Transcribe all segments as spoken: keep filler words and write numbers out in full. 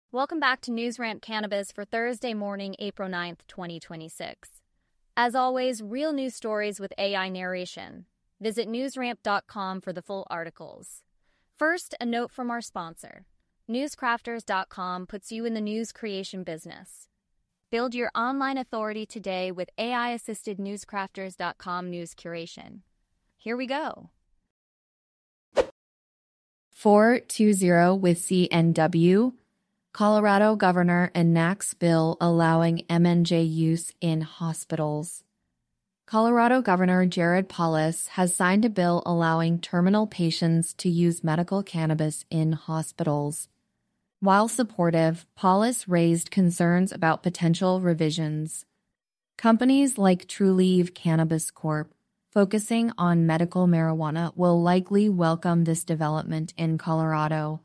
Welcome back to NewsRamp Cannabis for Thursday morning, April ninth, twenty twenty-six. As always, real news stories with A I narration. Visit newsramp dot com for the full articles. First, a note from our sponsor. newscrafters dot com puts you in the news creation business. Build your online authority today with A I-assisted newscrafters dot com news curation. Here we go. four twenty with C N W. Colorado governor enacts bill allowing M N J use in hospitals. Colorado Governor Jared Polis has signed a bill allowing terminal patients to use medical cannabis in hospitals. While supportive, Polis raised concerns about potential revisions. Companies like Trulieve Cannabis Corp, focusing on medical marijuana, will likely welcome this development in Colorado.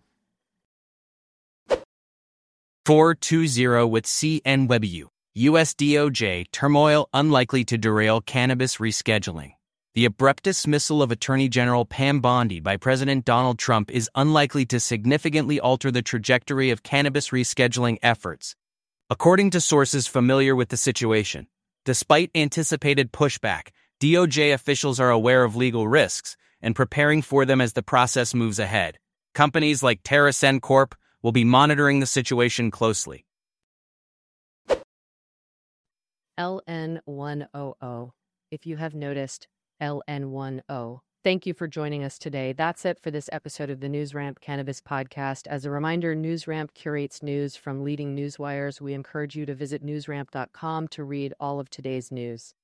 four twenty with C N W. U S D O J turmoil unlikely to derail cannabis rescheduling. The abrupt dismissal of Attorney General Pam Bondi by President Donald Trump is unlikely to significantly alter the trajectory of cannabis rescheduling efforts, according to sources familiar with the situation. Despite anticipated pushback, D O J officials are aware of legal risks and preparing for them as the process moves ahead. Companies like TerrAscend Corp will be monitoring the situation closely. L N one hundred. If you have noticed, L N one hundred. Thank you for joining us today. That's it for this episode of the NewsRamp Cannabis Podcast. As a reminder, NewsRamp curates news from leading newswires. We encourage you to visit newsramp dot com to read all of today's news.